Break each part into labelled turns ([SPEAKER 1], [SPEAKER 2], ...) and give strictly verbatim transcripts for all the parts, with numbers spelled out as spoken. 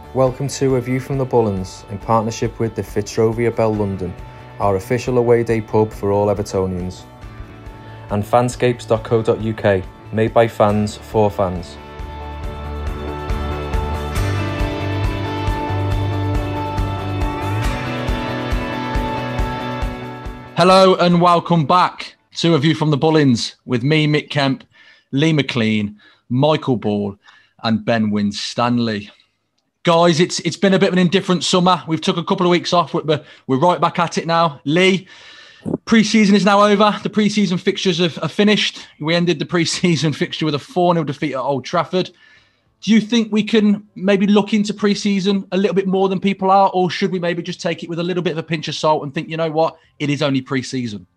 [SPEAKER 1] Welcome to A View from the Bullens in partnership with the Fitzrovia Bell London, our official away day pub for all Evertonians. And fanscapes dot co dot uk, made by fans for fans.
[SPEAKER 2] Hello and welcome back to A View from the Bullens with me, Mick Kemp, Lee McLean, Michael Ball and Ben Winstanley. Guys, it's it's been a bit of an indifferent summer. We've took a couple of weeks off, but we're right back at it now. Lee, pre-season is now over. The pre-season fixtures have, are finished. We ended the pre-season fixture with a four nil defeat at Old Trafford. Do you think we can maybe look into pre-season a little bit more than people are, or should we maybe just take it with a little bit of a pinch of salt and think, you know what, it is only pre-season?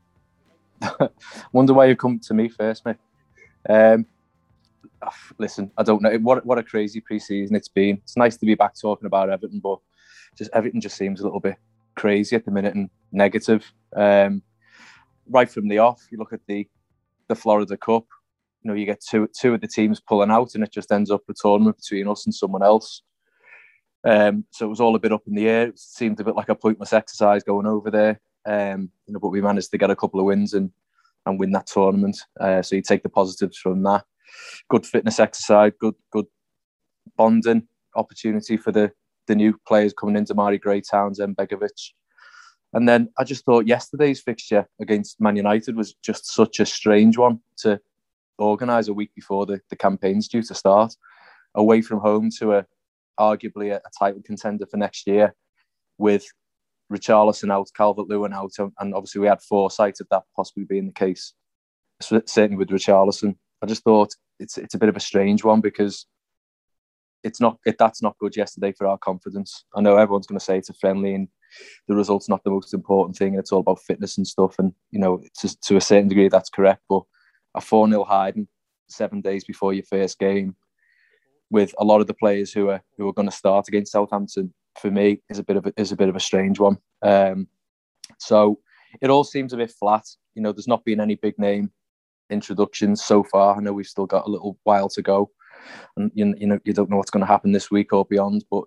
[SPEAKER 3] Wonder why you come to me first, mate. Um, listen, I don't know. What what a crazy pre-season it's been. It's nice to be back talking about Everton, but just everything just seems a little bit crazy at the minute and negative. Um, right from the off, you look at the the Florida Cup. You know, you get two two of the teams pulling out, and it just ends up a tournament between us and someone else. Um, so it was all a bit up in the air. It seemed a bit like a pointless exercise going over there. Um, you know, but we managed to get a couple of wins and and win that tournament. Uh, so you take the positives from that. Good fitness exercise, good good bonding opportunity for the the new players coming into Mari Gray, Townsend, Begovic. And then I just thought yesterday's fixture against Man United was just such a strange one to organise a week before the, the campaign's due to start, away from home to a arguably a, a title contender for next year, with Richarlison out, Calvert-Lewin out, and obviously we had foresight of that possibly being the case, certainly with Richarlison. I just thought it's it's a bit of a strange one because it's not it, that's not good yesterday for our confidence. I know everyone's going to say it's a friendly and the result's not the most important thing, and it's all about fitness and stuff, and you know, to, to a certain degree that's correct, but a four nil hiding seven days before your first game with a lot of the players who are who are going to start against Southampton, for me, is a bit of a, is a bit of a strange one. Um, so it all seems a bit flat. You know, there's not been any big name introductions so far. I know we've still got a little while to go, and you, you know, you don't know what's going to happen this week or beyond. But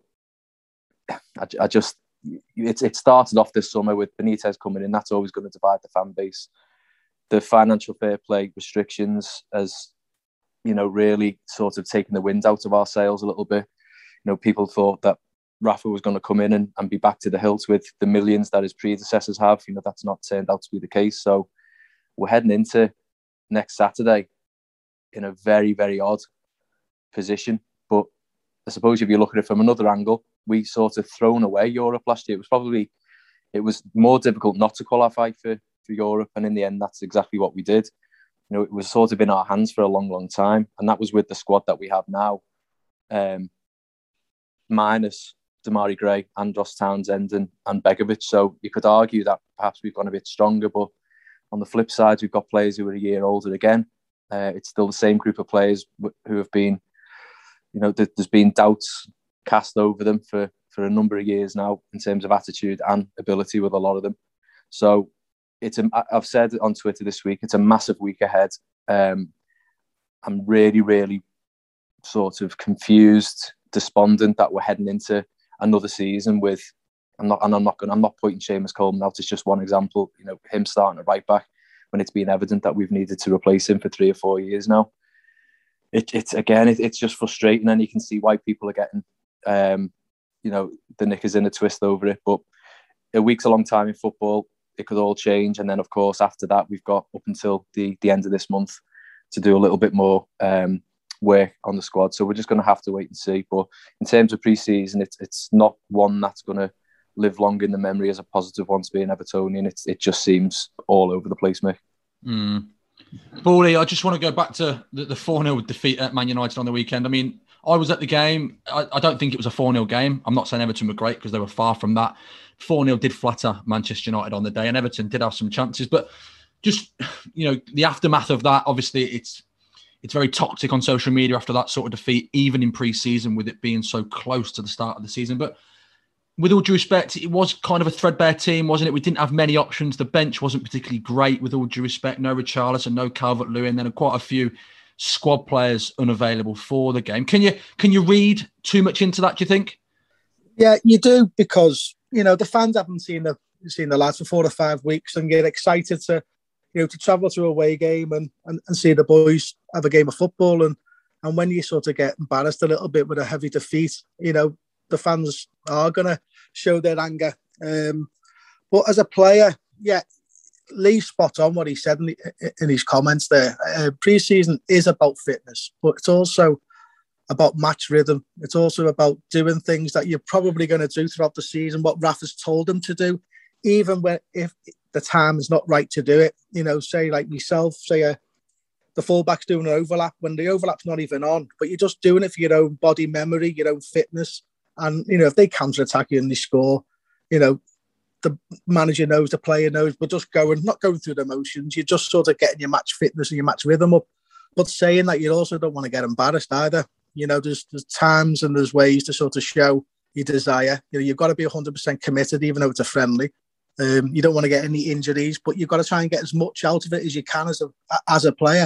[SPEAKER 3] I, I just it it started off this summer with Benitez coming in. That's always going to divide the fan base. The financial fair play restrictions has, you know, really sort of taken the wind out of our sails a little bit. You know, people thought that Rafa was going to come in and, and be back to the hilt with the millions that his predecessors have. You know, that's not turned out to be the case. So we're heading into next Saturday in a very, very odd position. But I suppose if you look at it from another angle, we sort of thrown away Europe last year. It was probably, it was more difficult not to qualify for for Europe, and in the end that's exactly what we did. You know, it was sort of in our hands for a long long time, and that was with the squad that we have now, um, minus Demarai Gray, Andros Townsend and, and Begovic. So you could argue that perhaps we've gone a bit stronger, but on the flip side we've got players who are a year older again. Uh, it's still the same group of players who have been, you know, there's been doubts cast over them for, for a number of years now in terms of attitude and ability with a lot of them. So It's a, I've said on Twitter this week, it's a massive week ahead. Um, I'm really, really sort of confused, despondent that we're heading into another season with. I'm not, and I'm not going. I'm not pointing Seamus Coleman out. It's just one example. You know, him starting at right back when it's been evident that we've needed to replace him for three or four years now. It, it's again, it, it's just frustrating, and you can see why people are getting, um, you know, the knickers in a twist over it. But a week's a long time in football. It could all change, and then of course after that we've got up until the the end of this month to do a little bit more um, work on the squad. So we're just going to have to wait and see. But in terms of pre-season, it's it's not one that's going to live long in the memory as a positive one to be an Evertonian. It's it just seems all over the place, mate.
[SPEAKER 2] Mm. Bawley, I just want to go back to the four nil defeat at Man United on the weekend. I mean, I was at the game. I, I don't think it was a four nil game. I'm not saying Everton were great because they were far from that. four nil did flatter Manchester United on the day, and Everton did have some chances. But just, you know, the aftermath of that, obviously it's it's very toxic on social media after that sort of defeat, even in pre-season with it being so close to the start of the season. But with all due respect, it was kind of a threadbare team, wasn't it? We didn't have many options. The bench wasn't particularly great, with all due respect. No Richarlison, no Calvert-Lewin, then quite a few squad players unavailable for the game. Can you can you read too much into that, do you think?
[SPEAKER 4] Yeah, you do, because, you know, the fans haven't seen the seen the lads for four or five weeks and get excited to, you know, to travel to a away game and, and, and see the boys have a game of football. And, and when you sort of get embarrassed a little bit with a heavy defeat, you know, the fans are going to show their anger. Um, but as a player, yeah, Lee's spot on what he said in, the, in his comments there. Uh, pre-season is about fitness, but it's also about match rhythm. It's also about doing things that you're probably going to do throughout the season, what Rafa's told them to do, even when if the time is not right to do it. You know, say like myself, say a, the fullback's doing an overlap when the overlap's not even on, but you're just doing it for your own body memory, your own fitness. And, you know, if they counter-attack you and they score, you know, the manager knows, the player knows, but just going, not going through the motions, you're just sort of getting your match fitness and your match rhythm up. But saying that, you also don't want to get embarrassed either. You know, there's, there's times and there's ways to sort of show your desire. You know, you've got to be one hundred percent committed, even though it's a friendly. Um, you don't want to get any injuries, but you've got to try and get as much out of it as you can as a as a player.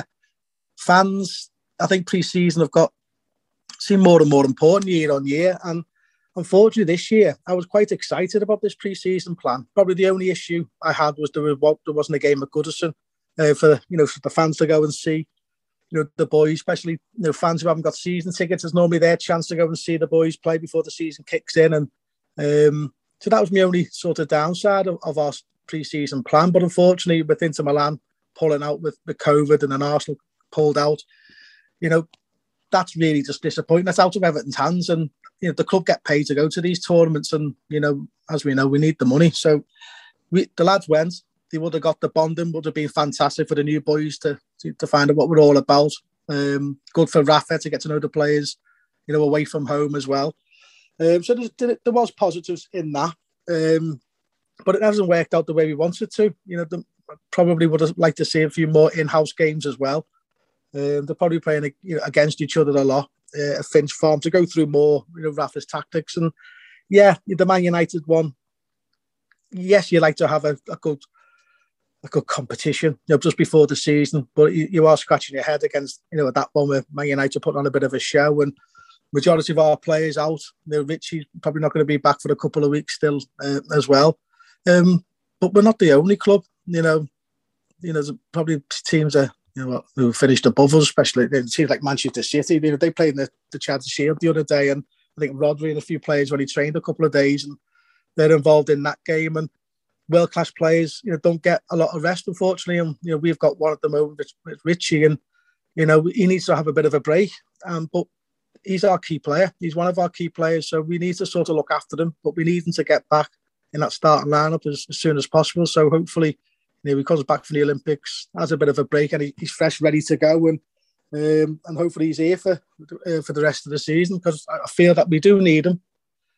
[SPEAKER 4] Fans, I think pre-season have got seem more and more important year on year. And unfortunately, this year, I was quite excited about this pre-season plan. Probably the only issue I had was there, was, there wasn't a game at Goodison uh, for, you know, for the fans to go and see. You know, the boys, especially, you know, fans who haven't got season tickets, it's normally their chance to go and see the boys play before the season kicks in. And um, so that was my only sort of downside of, of our pre-season plan. But unfortunately, with Inter Milan pulling out with the COVID and then Arsenal pulled out, you know, that's really just disappointing. That's out of Everton's hands. And, you know, the club get paid to go to these tournaments. And, you know, as we know, we need the money. So we, the lads went. They would have got the bonding, would have been fantastic for the new boys to to, to find out what we're all about. Um, good for Rafa to get to know the players, you know, away from home as well. Um, so there, there was positives in that. Um, but it hasn't worked out the way we wanted to. You know, the, probably would have liked to see a few more in-house games as well. Um, they're probably playing, you know, against each other a lot uh, at Finch Farm to go through more, you know, Rafa's tactics. And yeah, the Man United one, yes, you like to have a, a good a good competition, you know, just before the season, but you, you are scratching your head against, you know, at that one where Man United put on a bit of a show, and majority of our players out. You know, Richie's probably not going to be back for a couple of weeks still uh, as well. Um, but we're not the only club, you know. You know, there's probably teams that, you know, who finished above us, especially it seems like Manchester City. You know, they played in the, the Charity Shield the other day, and I think Rodri and a few players when he trained a couple of days, and they're involved in that game. And world-class players, you know, don't get a lot of rest, unfortunately. And, you know, we've got one at the moment, it's Richie, and, you know, he needs to have a bit of a break. Um, but he's our key player. He's one of our key players, so we need to sort of look after them, but we need him to get back in that starting lineup as, as soon as possible. So hopefully, you know, he comes back from the Olympics, has a bit of a break, and he, he's fresh, ready to go. And um, and hopefully he's here for, uh, for the rest of the season, because I feel that we do need him.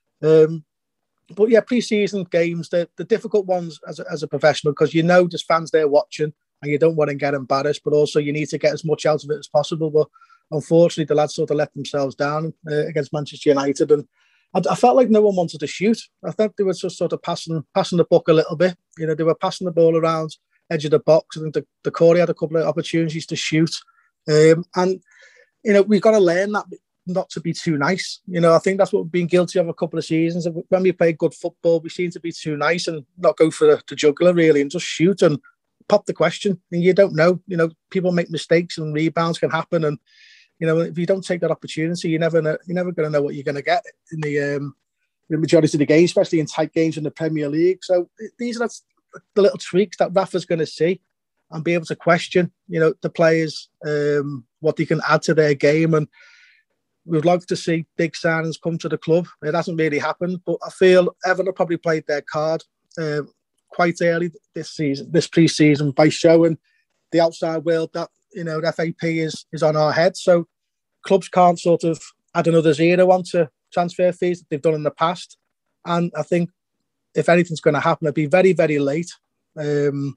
[SPEAKER 4] Um, But yeah, pre-season games, the the difficult ones as a, as a professional, because you know there's fans there watching and you don't want to get embarrassed, but also you need to get as much out of it as possible. But unfortunately, the lads sort of let themselves down uh, against Manchester United, and I, I felt like no one wanted to shoot. I think they were just sort of passing passing the buck a little bit. You know, they were passing the ball around edge of the box. I think the, the Corey had a couple of opportunities to shoot, um, and you know we've got to learn that. Not to be too nice. You know, I think that's what we've been guilty of a couple of seasons. When we play good football, we seem to be too nice and not go for the, the jugular, really, and just shoot and pop the question. And you don't know, you know, people make mistakes and rebounds can happen. And, you know, if you don't take that opportunity, you never know, you're never going to know what you're going to get in the, um, the majority of the games, especially in tight games in the Premier League. So these are the little tweaks that Rafa's going to see and be able to question, you know, the players, um, what they can add to their game. And we'd love to see big signings come to the club. It hasn't really happened, but I feel Everton have probably played their card uh, quite early this season, this pre-season, by showing the outside world that, you know, the F A P is is on our head. So clubs can't sort of add another zero onto transfer fees that they've done in the past. And I think if anything's going to happen, it'd be very, very late um,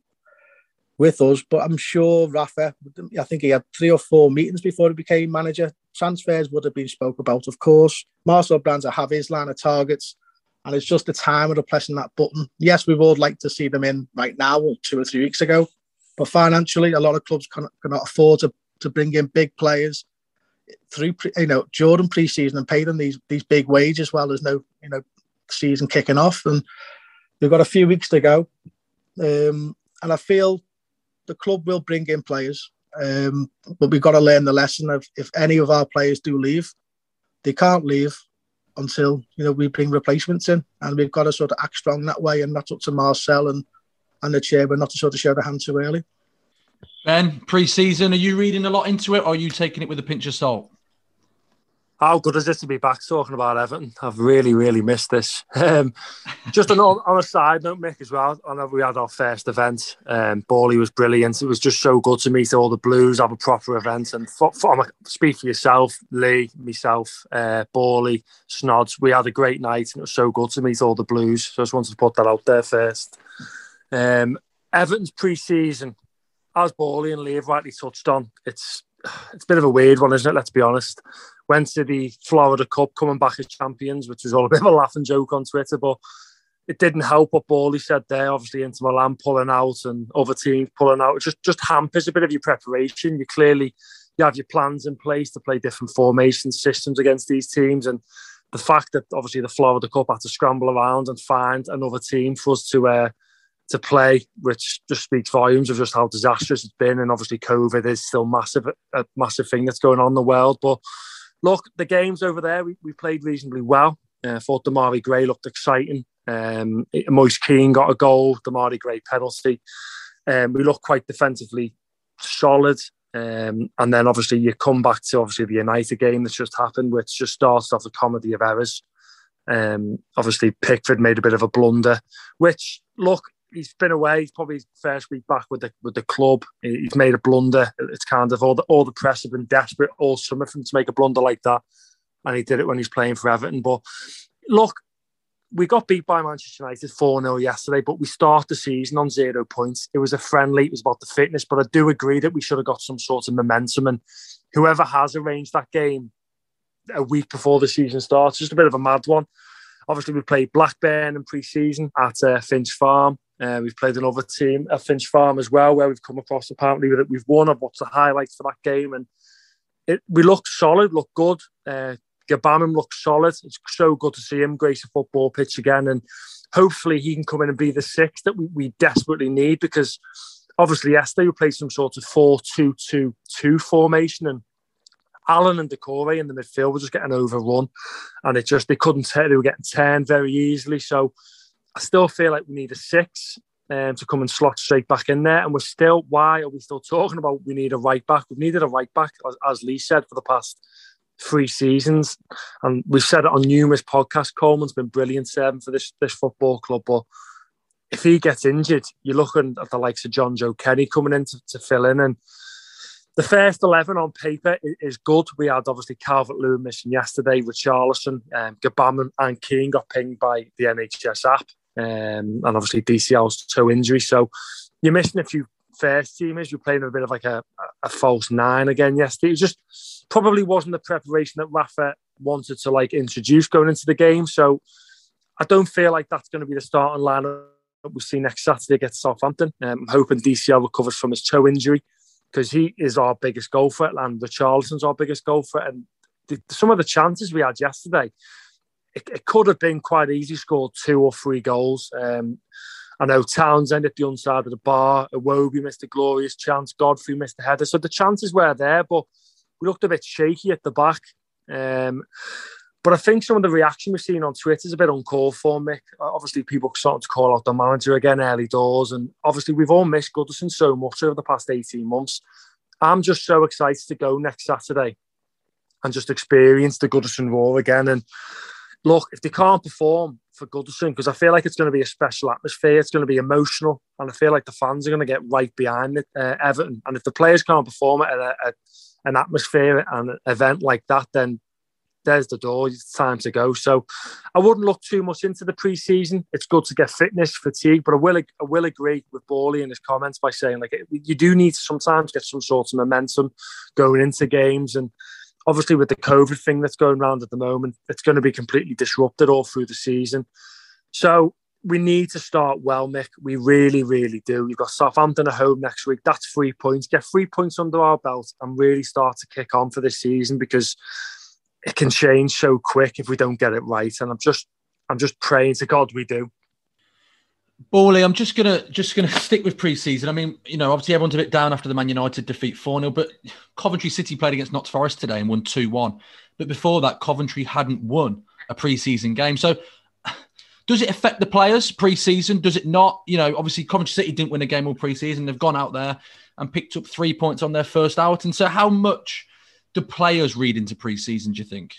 [SPEAKER 4] with us. But I'm sure Rafa, I think he had three or four meetings before he became manager. Transfers would have been spoke about, of course. Marcel Brands have his line of targets, and it's just the time of pressing that button. Yes, we would like to see them in right now, or two or three weeks ago, but financially, a lot of clubs cannot, cannot afford to, to bring in big players through, you know, Jordan pre-season and pay them these these big wages. Well, there's no, you know, season kicking off, and we've got a few weeks to go. Um, and I feel the club will bring in players, um, but we've got to learn the lesson of if any of our players do leave, they can't leave until, you know, we bring replacements in, and we've got to sort of act strong that way, and that's up to Marcel and, and the chairman not to sort of show the hand too early.
[SPEAKER 2] Ben, pre-season, are you reading a lot into it, or are you taking it with a pinch of salt?
[SPEAKER 5] How good is it to be back talking about Everton? I've really, really missed this. Um, just on, on a side note, Mick, as well, I know we had our first event. Um, Bawley was brilliant. It was just so good to meet all the Blues, have a proper event. And for, for, speak for yourself, Lee, myself, uh, Bawley, Snods. We had a great night, and it was so good to meet all the Blues. So I just wanted to put that out there first. Um, Everton's pre-season, as Bawley and Lee have rightly touched on, it's it's a bit of a weird one, isn't it? Let's be honest. Went to the Florida Cup, coming back as champions, which was all a bit of a laughing joke on Twitter, but it didn't help what Bawley said there. Obviously, Inter Milan pulling out and other teams pulling out. It just, just hampers a bit of your preparation. You clearly you have your plans in place to play different formation systems against these teams, and the fact that obviously the Florida Cup had to scramble around and find another team for us to uh, to play, which just speaks volumes of just how disastrous it's been. And obviously COVID is still massive, a massive thing that's going on in the world. But look, the games over there, we, we played reasonably well. I uh, thought Damari Gray looked exciting. Um, Moise Keane got a goal, Damari Gray penalty. Um, we looked quite defensively solid. Um, and then obviously you come back to obviously the United game that's just happened, which just starts off a comedy of errors. Um, obviously Pickford made a bit of a blunder, which, look, he's been away. He's probably his first week back with the with the club. He's made a blunder. It's kind of all the all the press have been desperate all summer for him to make a blunder like that, and he did it when he's playing for Everton. But look, we got beat by Manchester United four nil yesterday, but we start the season on zero points. It was a friendly. It was about the fitness, but I do agree that we should have got some sort of momentum. And whoever has arranged that game a week before the season starts, just a bit of a mad one. Obviously, we played Blackburn in pre-season at uh, Finch Farm. Uh, we've played another team at Finch Farm as well, where we've come across apparently that we've won. I've watched the highlights for that game, and it, we look solid, look good. Uh, Gbamin looks solid. It's so good to see him grace a football pitch again, and hopefully he can come in and be the six that we, we desperately need, because obviously yesterday we played some sort of four two two two formation, and Allen and Decore in the midfield were just getting overrun, and it just they couldn't turn. They were getting turned very easily. So I still feel like we need a six um, to come and slot straight back in there. And we're still, why are we still talking about we need a right back? We've needed a right back, as, as Lee said, for the past three seasons. And we've said it on numerous podcasts. Coleman's been brilliant serving for this, this football club. But if he gets injured, you're looking at the likes of John Joe Kenny coming in to, to fill in. And the first eleven on paper is good. We had obviously Calvert-Lewin missing yesterday, Richarlison, um, Gbamin and Keane got pinged by the N H S app. Um, and obviously D C L's toe injury. So you're missing a few first teamers. You're playing a bit of like a, a false nine again yesterday. It just probably wasn't the preparation that Rafa wanted to like introduce going into the game. So I don't feel like that's going to be the starting lineup we see next Saturday against Southampton. Um, I'm hoping D C L recovers from his toe injury, because he is our biggest goal threat, and Richarlison's our biggest goal threat. And the, some of the chances we had yesterday, it, it could have been quite easy, scored two or three goals. Um, I know Townsend at the onside of the bar, Iwobi missed a glorious chance, Godfrey missed a header. So the chances were there, but we looked a bit shaky at the back. Um, but I think some of the reaction we've seen on Twitter is a bit uncalled for, Mick. Obviously, people starting to call out the manager again early doors. And obviously, we've all missed Goodison so much over the past eighteen months. I'm just so excited to go next Saturday and just experience the Goodison Roar again. And look, if they can't perform for Goodison, because I feel like it's going to be a special atmosphere, it's going to be emotional, and I feel like the fans are going to get right behind it, uh, Everton. And if the players can't perform at a, a, an atmosphere and an event like that, then there's the door. It's time to go. So I wouldn't look too much into the pre-season. It's good to get fitness, fatigue, but I will I will agree with Bawley in his comments by saying like you do need to sometimes get some sort of momentum going into games. And obviously with the COVID thing that's going around at the moment, it's going to be completely disrupted all through the season. So we need to start well, Mick. We really, really do. You've got Southampton at home next week. That's three points. Get three points under our belt and really start to kick on for this season, because it can change so quick if we don't get it right. And I'm just, I'm just praying to God we do.
[SPEAKER 2] Bawley, I'm just gonna just gonna stick with pre-season. I mean, you know, obviously everyone's a bit down after the Man United defeat four nil, but Coventry City played against Notts Forest today and won two one. But before that, Coventry hadn't won a pre-season game. So does it affect the players pre-season? Does it not? You know, obviously Coventry City didn't win a game all pre-season. They've gone out there and picked up three points on their first out. And so how much do players read into pre-season, do you think?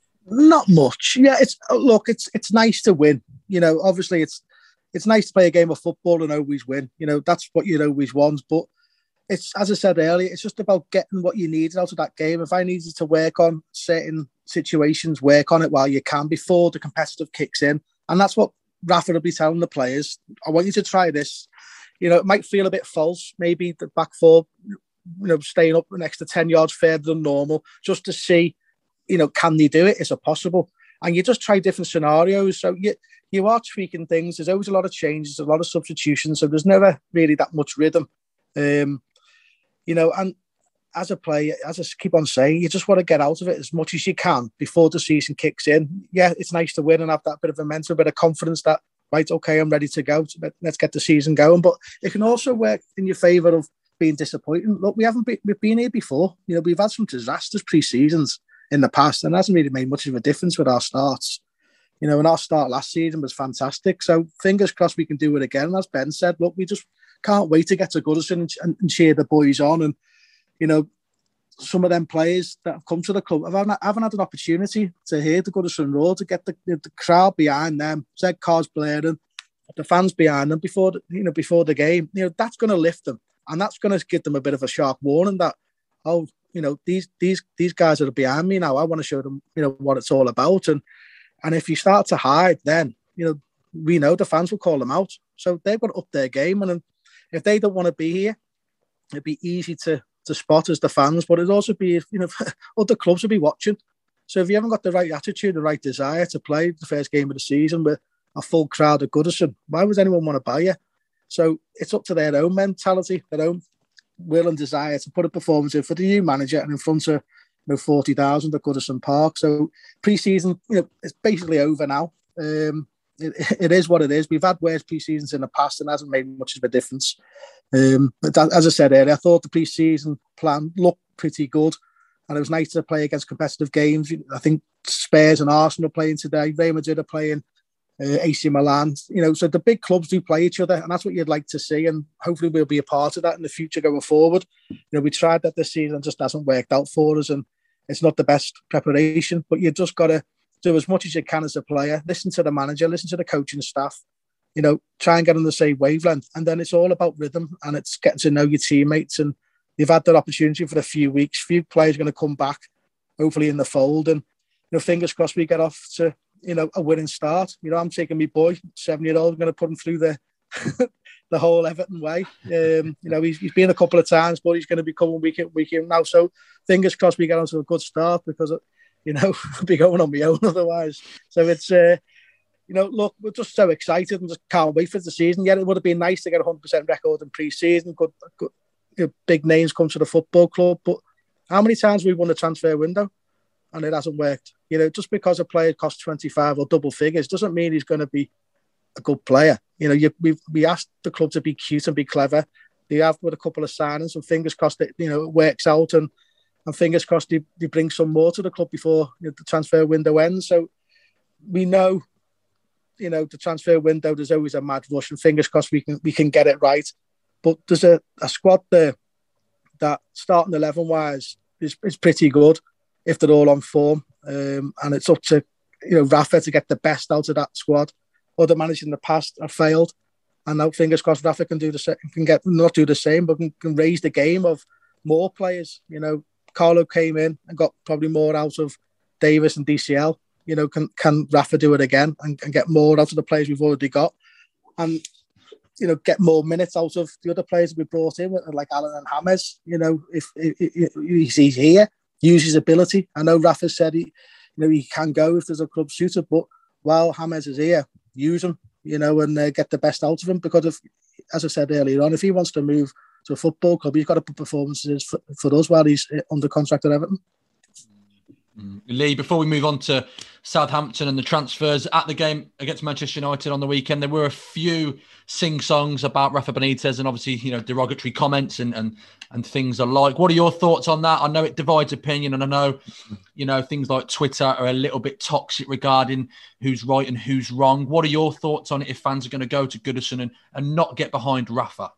[SPEAKER 4] Not much. Yeah, it's look, it's it's nice to win. You know, obviously it's It's nice to play a game of football and always win. You know, that's what you'd always want. But it's, as I said earlier, it's just about getting what you needed out of that game. If I needed to work on certain situations, work on it while you can before the competitive kicks in. And that's what Rafa will be telling the players. I want you to try this. You know, it might feel a bit false. Maybe the back four, you know, staying up an extra ten yards further than normal just to see, you know, can they do it? Is it possible? And you just try different scenarios. So you, you are tweaking things. There's always a lot of changes, a lot of substitutions. So there's never really that much rhythm. Um, you know, and as a player, as I keep on saying, you just want to get out of it as much as you can before the season kicks in. Yeah, it's nice to win and have that bit of momentum, a bit of confidence that, right, okay, I'm ready to go. Let's get the season going. But it can also work in your favour of being disappointing. Look, we haven't been, we've been here before. You know, we've had some disastrous pre-seasons in the past, and it hasn't really made much of a difference with our starts. You know, and our start last season was fantastic. So fingers crossed we can do it again. And as Ben said, look, we just can't wait to get to Goodison and, and, and cheer the boys on. And, you know, some of them players that have come to the club haven't, haven't had an opportunity to hear the Goodison Roar, to get the, the crowd behind them, Z cars blaring, the fans behind them before the, you know, before the game. You know, that's going to lift them, and that's going to give them a bit of a sharp warning that, oh, you know, these these these guys are behind me now. I want to show them, you know, what it's all about. And and if you start to hide, then, you know, we know the fans will call them out. So they've got to up their game. And if they don't want to be here, it'd be easy to to spot as the fans, but it'd also be, you know, other clubs will be watching. So if you haven't got the right attitude, the right desire to play the first game of the season with a full crowd at Goodison, why would anyone want to buy you? So it's up to their own mentality, their own will and desire to put a performance in for the new manager and in front of, you know, forty thousand at Goodison Park. So pre-season, you know, it's basically over now. Um, it, it is what it is. We've had worse pre-seasons in the past and it hasn't made much of a difference. Um, but that, as I said earlier, I thought the pre-season plan looked pretty good, and it was nice to play against competitive games. I think Spurs and Arsenal are playing today. Real Madrid are playing. Uh, A C Milan, you know, so the big clubs do play each other, and that's what you'd like to see, and hopefully we'll be a part of that in the future going forward. You know, we tried that this season, just hasn't worked out for us, and it's not the best preparation, but you just got to do as much as you can as a player, listen to the manager, listen to the coaching staff, you know, try and get on the same wavelength, and then it's all about rhythm, and it's getting to know your teammates, and you've had that opportunity for a few weeks. Few players are going to come back, hopefully in the fold, and, you know, fingers crossed we get off to, you know, a winning start. You know, I'm taking my boy, seven-year-old, I'm going to put him through the the whole Everton way. Um, you know, he's, he's been a couple of times, but he's going to be coming week in, week in now. So fingers crossed we get onto a good start, because, you know, I'll be going on my own otherwise. So it's, uh, you know, look, we're just so excited and just can't wait for the season. Yeah, it would have been nice to get a one hundred percent record in pre-season. Good, good, you know, big names come to the football club. But how many times we've won the transfer window and it hasn't worked? You know, just because a player costs twenty-five or double figures doesn't mean he's going to be a good player. You know, you, we we asked the club to be cute and be clever. They have with a couple of signings, and fingers crossed that, you know, it works out, and and fingers crossed they, they bring some more to the club before, you know, the transfer window ends. So we know, you know, the transfer window, there's always a mad rush, and fingers crossed we can we can get it right. But there's a, a squad there that, starting eleven wise, is is pretty good if they're all on form. Um, and it's up to, you know, Rafa to get the best out of that squad. Other managers in the past have failed, and now fingers crossed Rafa can do the same, can get not do the same, but can, can raise the game of more players. You know, Carlo came in and got probably more out of Davis and D C L. You know, can can Rafa do it again and, and get more out of the players we've already got, and, you know, get more minutes out of the other players we brought in, like Alan and James. You know, if, if, if he's here, use his ability. I know Rafa said he, you know, he can go if there's a club suited, but while James is here, use him, you know, and uh, get the best out of him. Because if, as I said earlier on, if he wants to move to a football club, he's got to put performances for, for us while he's under contract at Everton.
[SPEAKER 2] Mm. Lee, before we move on to Southampton and the transfers. At the game against Manchester United on the weekend, there were a few sing-songs about Rafa Benitez and obviously, you know, derogatory comments and and and things alike. What are your thoughts on that? I know it divides opinion, and I know, you know, things like Twitter are a little bit toxic regarding who's right and who's wrong. What are your thoughts on it if fans are going to go to Goodison and, and not get behind Rafa?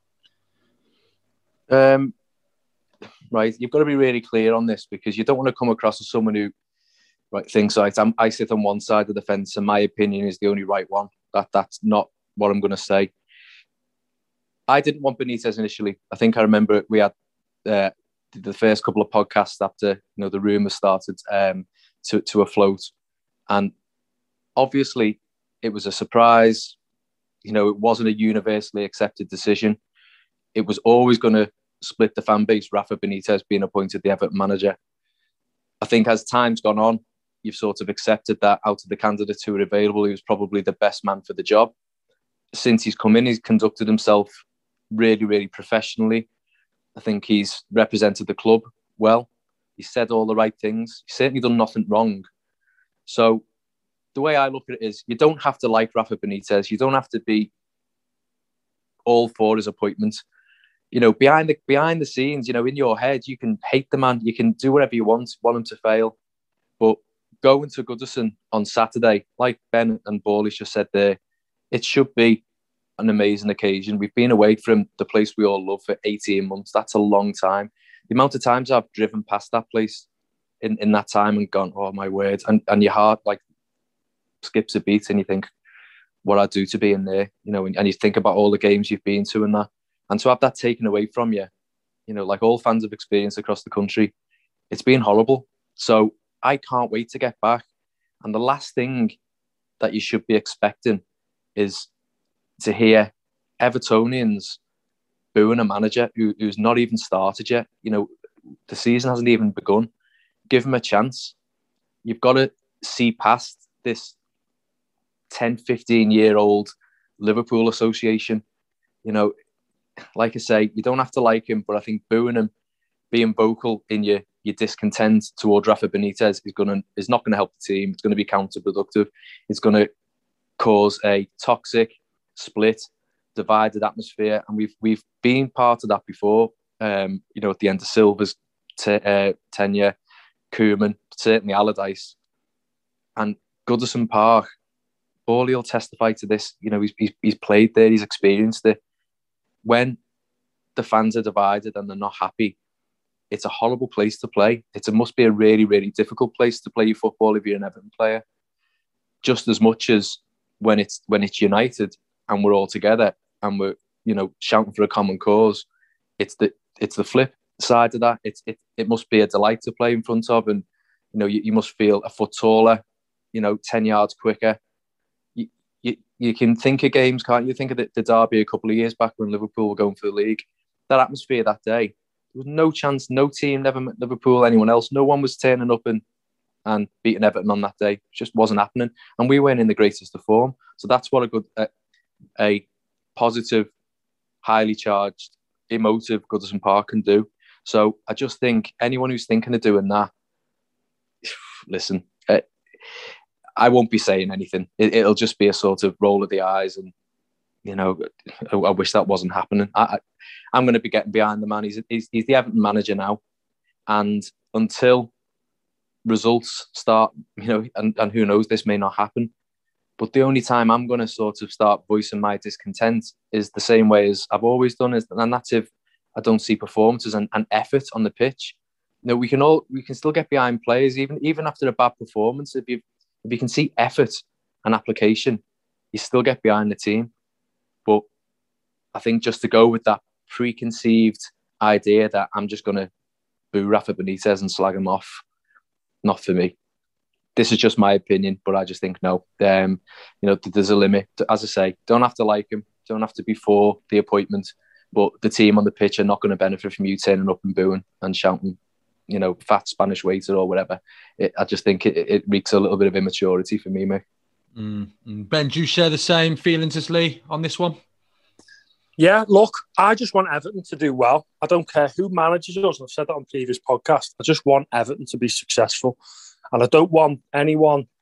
[SPEAKER 3] Um, right, you've got to be really clear on this, because you don't want to come across as someone who right thinks like I'm, I sit on one side of the fence and my opinion is the only right one. That that's not what I'm going to say. I didn't want Benitez initially. I think I remember we had uh, the first couple of podcasts after, you know, the rumours started um, to to afloat, and obviously it was a surprise. You know, it wasn't a universally accepted decision. It was always going to split the fan base, Rafa Benitez being appointed the Everton manager. I think as time's gone on, you've sort of accepted that out of the candidates who were available, he was probably the best man for the job. Since he's come in, he's conducted himself really, really professionally. I think he's represented the club well. He said all the right things. He's certainly done nothing wrong. So the way I look at it is, you don't have to like Rafa Benitez. You don't have to be all for his appointment. You know, behind the behind the scenes, you know, in your head, you can hate the man. You can do whatever you want, want him to fail. But going to Goodison on Saturday, like Ben and Borley just said there, it should be an amazing occasion. We've been away from the place we all love for eighteen months. That's a long time. The amount of times I've driven past that place in, in that time and gone, oh my word, and, and your heart like skips a beat and you think, what I'd do to be in there, you know, and, and you think about all the games you've been to and that. And to have that taken away from you, you know, like all fans have experienced across the country, it's been horrible. So I can't wait to get back. And the last thing that you should be expecting is to hear Evertonians booing a manager who, who's not even started yet. You know, the season hasn't even begun. Give him a chance. You've got to see past this ten, fifteen-year-old Liverpool association. You know, like I say, you don't have to like him, but I think booing him, being vocal in your your discontent towards Rafa Benitez is gonna is not going to help the team. It's going to be counterproductive. It's going to cause a toxic, split, divided atmosphere, and we've we've been part of that before. Um, you know, at the end of Silva's te- uh, tenure, Koeman, certainly Allardyce, and Goodison Park. Borley will testify to this. You know, he's, he's he's played there, he's experienced it. When the fans are divided and they're not happy, it's a horrible place to play. It must be a really, really difficult place to play your football if you're an Everton player. Just as much as when it's when it's United and we're all together and we're, you know, shouting for a common cause. It's the it's the flip side of that. It's it it must be a delight to play in front of, and you know, you, you must feel a foot taller, you know, ten yards quicker. You, you, you can think of games, can't you? Think of the, the derby a couple of years back when Liverpool were going for the league. That atmosphere that day, there was no chance, no team, never met Liverpool, anyone else. No one was turning up and, and beating Everton on that day. It just wasn't happening. And we weren't in the greatest of form. So that's what a good, uh, a positive, highly charged, emotive Goodison Park can do. So I just think anyone who's thinking of doing that, listen, uh, I won't be saying anything. It, it'll just be a sort of roll of the eyes, and you know, I, I wish that wasn't happening. I, I, I'm going to be getting behind the man. He's, he's he's the Everton manager now, and until results start, you know, and, and who knows, this may not happen. But the only time I'm going to sort of start voicing my discontent is the same way as I've always done, is, and that's if I don't see performances and, and effort on the pitch. You know, we can all we can still get behind players even even after a bad performance. If you if you can see effort and application, you still get behind the team. But I think just to go with that preconceived idea that I'm just going to boo Rafa Benitez and slag him off, not for me. This is just my opinion, but I just think no. Um, you know, there's a limit. As I say, don't have to like him, don't have to be for the appointment, but the team on the pitch are not going to benefit from you turning up and booing and shouting, you know, fat Spanish waiter or whatever. It, I just think it, it reeks a little bit of immaturity for me, mate.
[SPEAKER 2] Mm. Ben, do you share the same feelings as Lee on this one?
[SPEAKER 5] Yeah, look, I just want Everton to do well. I don't care who manages us. I've said that on previous podcasts. I just want Everton to be successful. And I don't want anyone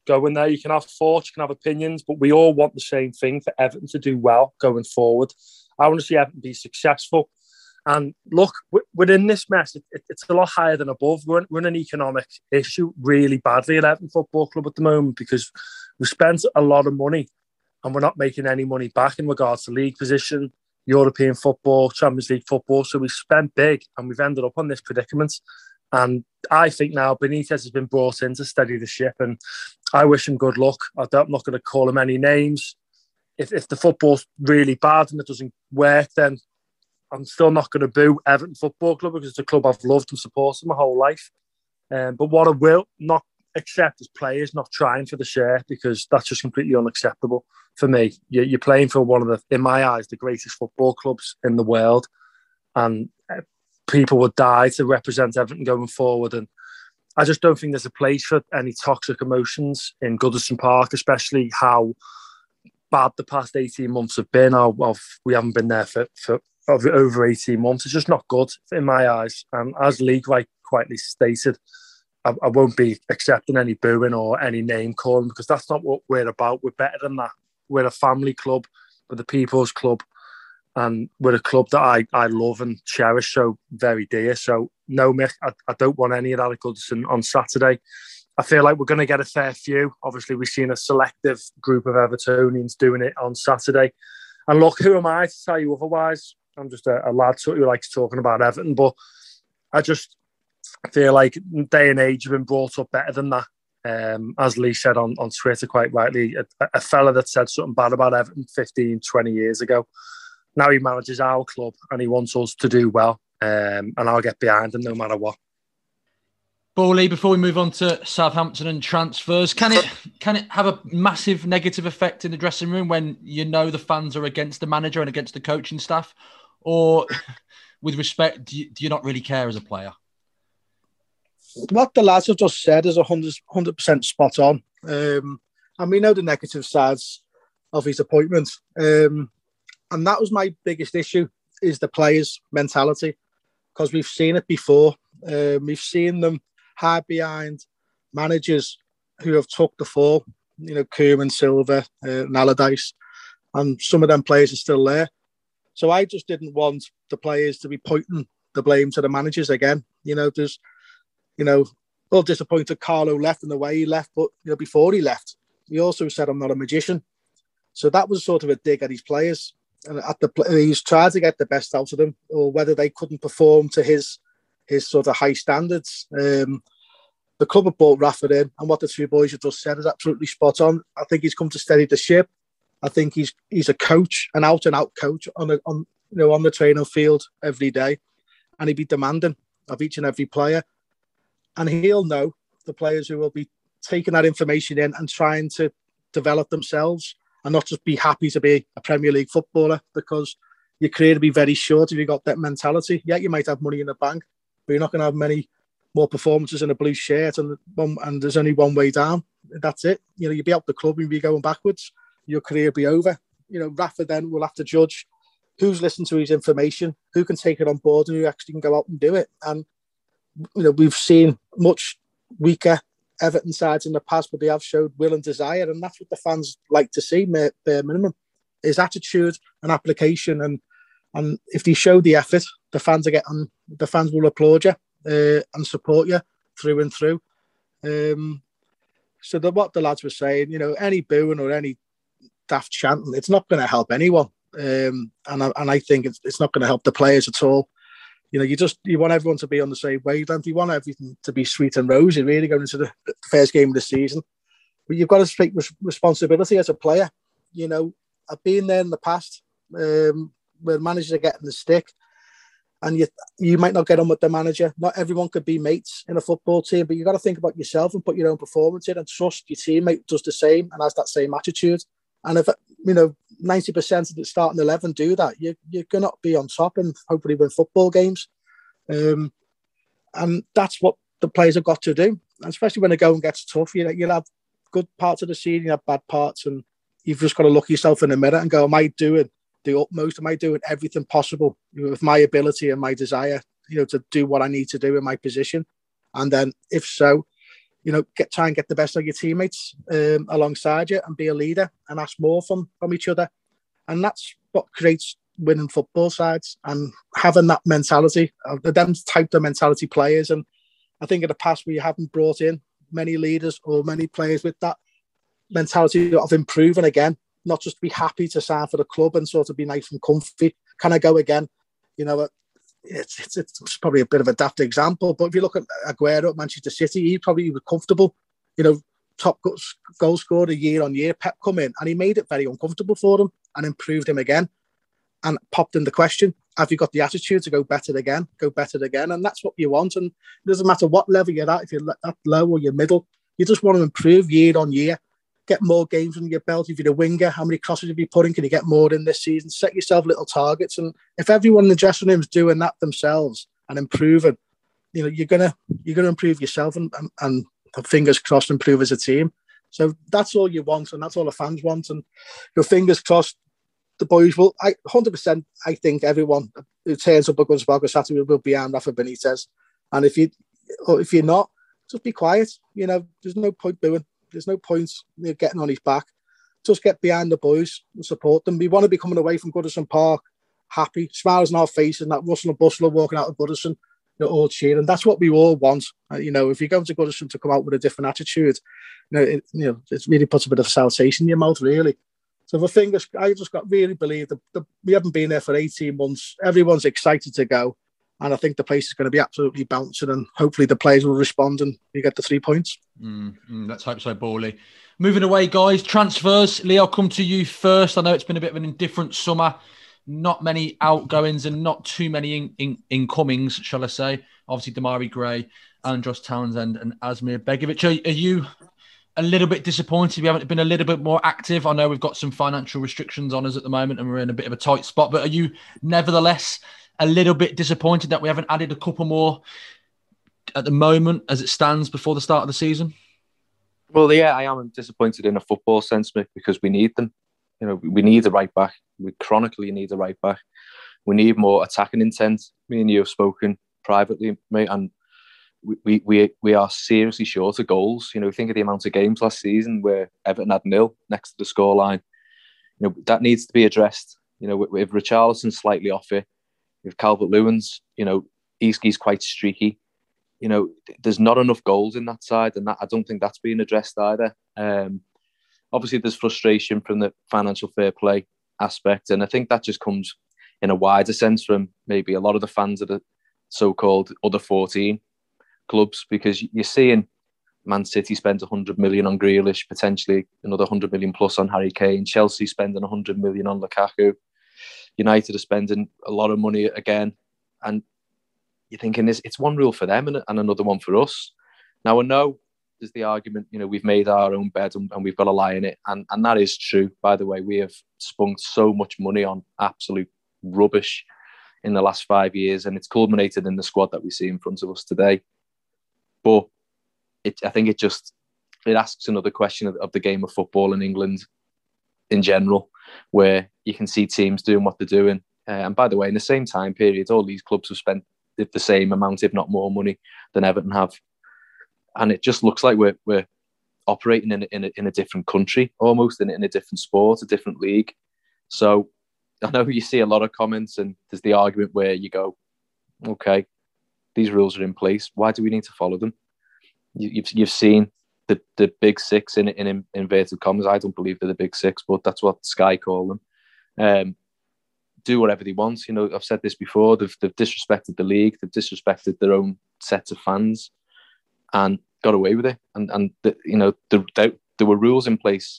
[SPEAKER 5] going there. You can have thoughts, you can have opinions, but we all want the same thing for Everton to do well going forward. I want to see Everton be successful. And look, we're in this mess. It's a lot higher than above. We're in an economic issue really badly at Everton Football Club at the moment because we've spent a lot of money and we're not making any money back in regards to league position, European football, Champions League football. So we've spent big and we've ended up on this predicament. And I think now Benitez has been brought in to steady the ship, and I wish him good luck. I'm not going to call him any names. If, if the football's really bad and it doesn't work, then I'm still not going to boo Everton Football Club because it's a club I've loved and supported my whole life. Um, but what I will not accept is players not trying for the share, because that's just completely unacceptable for me. You're, you're playing for one of the, in my eyes, the greatest football clubs in the world, and people would die to represent Everton going forward. And I just don't think there's a place for any toxic emotions in Goodison Park, especially how bad the past eighteen months have been. How well, we haven't been there for, for over eighteen months. It's just not good in my eyes. And as Lee quite quietly stated, I, I won't be accepting any booing or any name calling, because that's not what we're about. We're better than that. We're a family club. We're the people's club. And we're a club that I, I love and cherish so very dear. So no, Mick, I, I don't want any of that at Goodison on Saturday. I feel like we're going to get a fair few. Obviously, we've seen a selective group of Evertonians doing it on Saturday. And look, who am I to tell you otherwise? I'm just a, a lad who likes talking about Everton. But I just feel like day and age have been brought up better than that. Um, as Lee said on, on Twitter quite rightly, a, a fella that said something bad about Everton fifteen, twenty years ago. Now he manages our club and he wants us to do well. Um, and I'll get behind him no matter what.
[SPEAKER 2] Bowley, before we move on to Southampton and transfers, can it can it have a massive negative effect in the dressing room when you know the fans are against the manager and against the coaching staff? Or, with respect, do you, do you not really care as a player?
[SPEAKER 4] What the lads have just said is one hundred percent spot on. Um, and we know the negative sides of his appointment. Um, and that was my biggest issue, is the players' mentality. Because we've seen it before. Um, we've seen them hide behind managers who have took the fall, you know, Koeman, Silva, uh, and Allardyce, and some of them players are still there. So I just didn't want the players to be pointing the blame to the managers again. You know, there's, you know, well, disappointed Carlo left and the way he left, but you know, before he left, he also said, "I'm not a magician." So that was sort of a dig at his players, and at the he's tried to get the best out of them, or whether they couldn't perform to his. his sort of high standards. Um, the club have brought Rafa in, and what the two boys have just said is absolutely spot on. I think he's come to steady the ship. I think he's he's a coach, an out and out coach on the on you know on the training field every day, and he'd be demanding of each and every player, and he'll know the players who will be taking that information in and trying to develop themselves and not just be happy to be a Premier League footballer, because your career will be very short if you've got that mentality. Yeah, you might have money in the bank, but you're not going to have many more performances in a blue shirt, and and there's only one way down. That's it. You know, you'll be out the club and you'll be going backwards. Your career will be over. You know, Rafa then will have to judge who's listened to his information, who can take it on board, and who actually can go out and do it. And, you know, we've seen much weaker Everton sides in the past, but they have showed will and desire, and that's what the fans like to see, bare minimum. His attitude and application, and and if they show the effort, the fans are getting, the fans will applaud you uh, and support you through and through. Um, so the, what the lads were saying, you know, any booing or any daft chanting, it's not going to help anyone, um, and I, and I think it's, it's not going to help the players at all. You know, you just you want everyone to be on the same wavelength. You want everything to be sweet and rosy, really, going into the, the first game of the season. But you've got to take res- responsibility as a player. You know, I've been there in the past. Um, where managers are getting the stick, and you you might not get on with the manager. Not everyone could be mates in a football team, but you've got to think about yourself and put your own performance in, and trust your teammate does the same and has that same attitude. And if, you know, ninety percent of the starting eleven do that, you, you're going to be on top and hopefully win football games. Um, and that's what the players have got to do, and especially when the going gets tough. You know, you'll have good parts of the season, you have bad parts, and you've just got to look yourself in the mirror and go, am I doing the utmost? Am I doing everything possible with my ability and my desire, you know, to do what I need to do in my position? And then if so, you know, get try and get the best of your teammates um, alongside you and be a leader and ask more from, from each other. And that's what creates winning football sides, and having that mentality, of them type of mentality players. And I think in the past we haven't brought in many leaders or many players with that mentality of improving again, not just be happy to sign for the club and sort of be nice and comfy. Can I go again? You know, it's, it's, it's probably a bit of a daft example, but if you look at Aguero at Manchester City, he probably was comfortable, you know, top goal scorer year on year. Pep come in and he made it very uncomfortable for him and improved him again, and popped in the question, have you got the attitude to go better again, go better again? And that's what you want. And it doesn't matter what level you're at, if you're at low or you're middle, you just want to improve year on year, get more games on your belt. If you're a winger, how many crosses have you put in? Can you get more in this season? Set yourself little targets. And if everyone in the dressing room is doing that themselves and improving, you know, you're gonna you're gonna improve yourself and, and, and fingers crossed improve as a team. So that's all you want, and that's all the fans want. And your fingers crossed, the boys will. I one hundred percent. I think everyone who turns up at Guns Park on Saturday will be behind Rafa Benitez. And if you, or if you're not, just be quiet. You know, there's no point doing. There's no point you know, getting on his back. Just get behind the boys and support them. We want to be coming away from Goodison Park happy, smiles on our faces, and that rustle and bustle of walking out of Goodison, you know, all cheering. That's what we all want. Uh, you know, if you go to Goodison to come out with a different attitude, you know, it, you know, it really puts a bit of sensation in your mouth, really. So the fingers, I just got really believe that the, we haven't been there for eighteen months. Everyone's excited to go. And I think the place is going to be absolutely bouncing, and hopefully the players will respond and we get the three points.
[SPEAKER 2] Mm, mm, let's hope so, Bawley. Moving away, guys, transfers. Lee, I'll come to you first. I know it's been a bit of an indifferent summer. Not many outgoings and not too many in, in, incomings, shall I say. Obviously, Damari Gray, Andros Townsend and Asmir Begovic. Are, are you a little bit disappointed we haven't been a little bit more active? I know we've got some financial restrictions on us at the moment and we're in a bit of a tight spot, but are you nevertheless a little bit disappointed that we haven't added a couple more at the moment as it stands before the start of the season?
[SPEAKER 3] Well, yeah, I am disappointed in a football sense, Mick, because we need them. You know, we need a right back. We chronically need a right back. We need more attacking intent. Me and you have spoken privately, mate, and we we we are seriously short of goals. You know, think of the amount of games last season where Everton had nil next to the scoreline. You know, that needs to be addressed. You know, with, with Richarlison slightly off it, with Calvert-Lewin's, you know, he's, he's quite streaky. You know, there's not enough goals in that side, and that I don't think that's being addressed either. Um, obviously, there's frustration from the financial fair play aspect, and I think that just comes in a wider sense from maybe a lot of the fans of the so-called other fourteen clubs, because you're seeing Man City spend one hundred million on Grealish, potentially another one hundred million plus on Harry Kane, Chelsea spending one hundred million on Lukaku, United are spending a lot of money again, and you're thinking it's, it's one rule for them and, and another one for us. Now, I know there's the argument, you know, we've made our own bed and, and we've got to lie in it, and, and that is true. By the way, we have spunked so much money on absolute rubbish in the last five years, and it's culminated in the squad that we see in front of us today. But it, I think it just it asks another question of, of the game of football in England in general, where you can see teams doing what they're doing. Uh, and by the way, in the same time period, all these clubs have spent the same amount, if not more money than Everton have. And it just looks like we're we're operating in a, in a, in a different country, almost in, in a different sport, a different league. So I know you see a lot of comments, and there's the argument where you go, okay, these rules are in place. Why do we need to follow them? You, you've you've seen the, the big six in, in inverted commas. I don't believe they're the big six, but that's what Sky call them. Um, do whatever they want. You know, I've said this before. They've, they've disrespected the league. They've disrespected their own sets of fans, and got away with it. And and the, you know, the, the, there were rules in place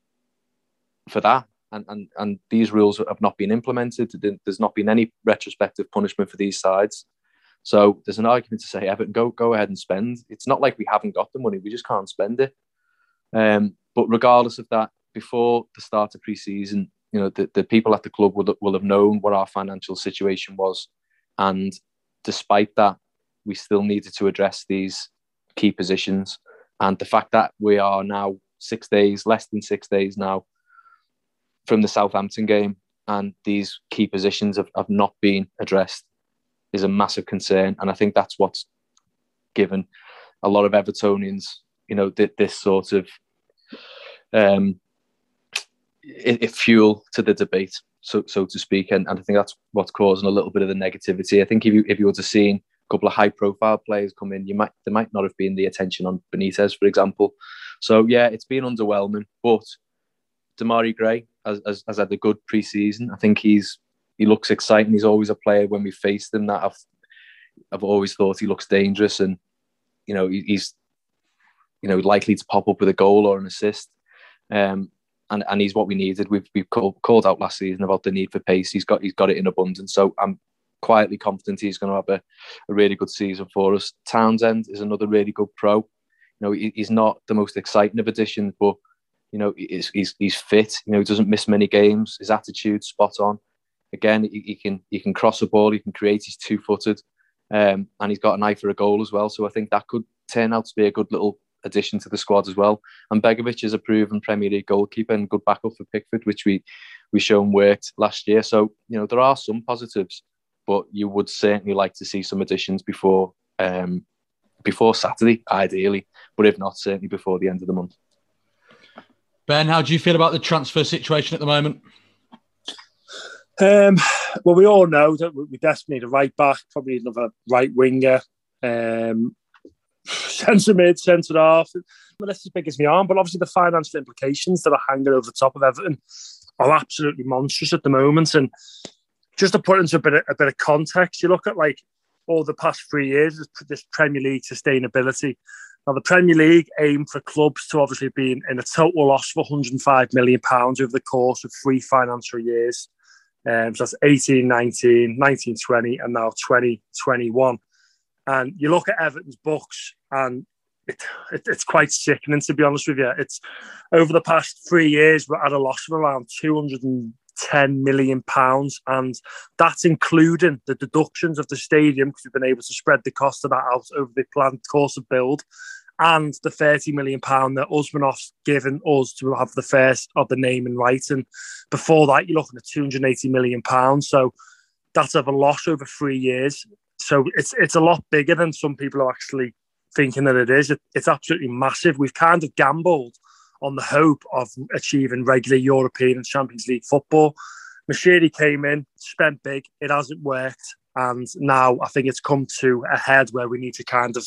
[SPEAKER 3] for that, and and and these rules have not been implemented. There's not been any retrospective punishment for these sides. So there's an argument to say, Everton, go go ahead and spend. It's not like we haven't got the money; we just can't spend it. Um, but regardless of that, before the start of pre-season, you know, the, the people at the club will, will have known what our financial situation was. And despite that, we still needed to address these key positions. And the fact that we are now six days, less than six days now from the Southampton game, and these key positions have, have not been addressed is a massive concern. And I think that's what's given a lot of Evertonians you know, th- this sort of um, it, it fuel to the debate, so so to speak, and, and I think that's what's causing a little bit of the negativity. I think if you if you would have seen a couple of high profile players come in, you might there might not have been the attention on Benitez, for example. So yeah, it's been underwhelming, but Demarai Gray has, has, has had a good pre-season. I think he's he looks exciting. He's always a player when we faced him that I've I've always thought he looks dangerous, and you know he, he's you know likely to pop up with a goal or an assist. Um, and, and he's what we needed. We've we've called, called out last season about the need for pace. He's got he's got it in abundance. So I'm quietly confident he's going to have a, a really good season for us. Townsend is another really good pro. You know, he, he's not the most exciting of additions, but you know he's, he's he's fit. You know, he doesn't miss many games. His attitude's spot on. Again, he, he can he can cross a ball. He can create. He's two footed, um, and he's got an eye for a goal as well. So I think that could turn out to be a good little addition to the squad as well. And Begovic is a proven Premier League goalkeeper and good backup for Pickford, which we we shown worked last year. So you know there are some positives, but you would certainly like to see some additions before um, before Saturday, ideally. But if not, certainly before the end of the month.
[SPEAKER 2] Ben, how do you feel about the transfer situation at the moment?
[SPEAKER 5] Um, well, we all know that we definitely need a right back, probably another right winger. Um, centre mid, centre half. The list is as big as my arm, but obviously the financial implications that are hanging over the top of Everton are absolutely monstrous at the moment. And just to put into a bit of, a bit of context, you look at like all the past three years, this Premier League sustainability. Now, the Premier League aim for clubs to obviously be in, in a total loss of one hundred and five million pounds over the course of three financial years. Um, so that's eighteen nineteen, nineteen twenty, and now twenty twenty-one. And you look at Everton's books, and it, it, it's quite sickening, to be honest with you. It's over the past three years, we're at a loss of around two hundred ten million pounds, and that's including the deductions of the stadium, because we've been able to spread the cost of that out over the planned course of build, and the thirty million pounds that Usmanov's given us to have the first of the name and right. And before that, you're looking at two hundred eighty million pounds. So that's of a loss over three years. So it's it's a lot bigger than some people are actually thinking that it is. It, it's absolutely massive. We've kind of gambled on the hope of achieving regular European and Champions League football. Moshiri came in, spent big. It hasn't worked. And now I think it's come to a head where we need to kind of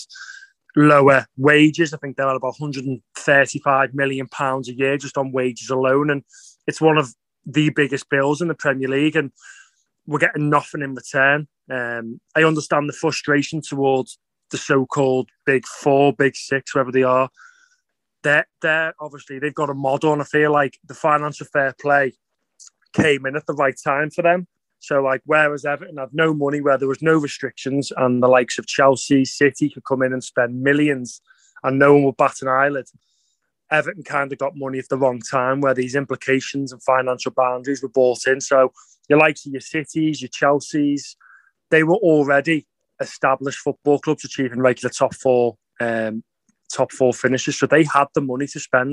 [SPEAKER 5] lower wages. I think they're at about one hundred thirty-five million pounds a year just on wages alone. And it's one of the biggest bills in the Premier League. And we're getting nothing in return. Um, I understand the frustration towards the so-called big four, big six, wherever they are. They're, they're obviously, they've got a model, and I feel like the financial fair play came in at the right time for them. So, like, whereas Everton had no money, where there was no restrictions, and the likes of Chelsea, City could come in and spend millions, and no one would bat an eyelid, Everton kind of got money at the wrong time, where these implications and financial boundaries were brought in. So, your likes of your Cities, your Chelseas, they were already established football clubs achieving regular top four, um, top four finishes. So they had the money to spend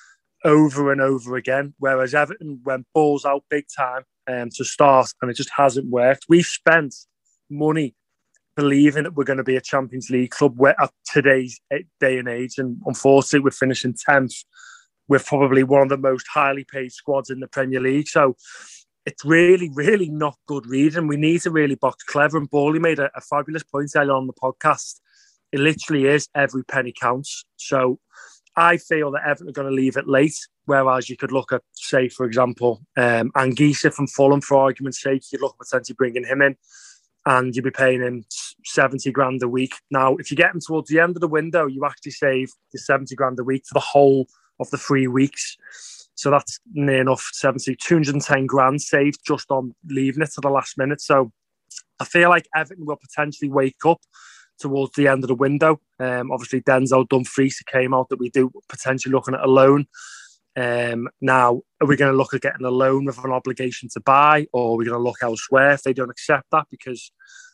[SPEAKER 5] over and over again. Whereas Everton went balls out big time um, to start, and it just hasn't worked. We've spent money believing that we're going to be a Champions League club at today's day and age, and unfortunately, we're finishing tenth with probably one of the most highly paid squads in the Premier League. So it's really, really not good reading. We need to really box clever. And Bawley made a, a fabulous point earlier on the podcast. It literally is every penny counts. So I feel that Everton are going to leave it late, whereas you could look at, say, for example, um, Anguissa from Fulham, for argument's sake. You'd look at potentially bringing him in, and you'd be paying him seventy grand a week. Now, if you get him towards the end of the window, you actually save the seventy grand a week for the whole of the three weeks. So that's near enough seventy, two hundred ten grand saved just on leaving it to the last minute. So I feel like Everton will potentially wake up towards the end of the window. Um, obviously, Denzel Dumfries came out that we do potentially looking at a loan. Um, now, are we going to look at getting a loan with an obligation to buy, or are we going to look elsewhere if they don't accept that? Because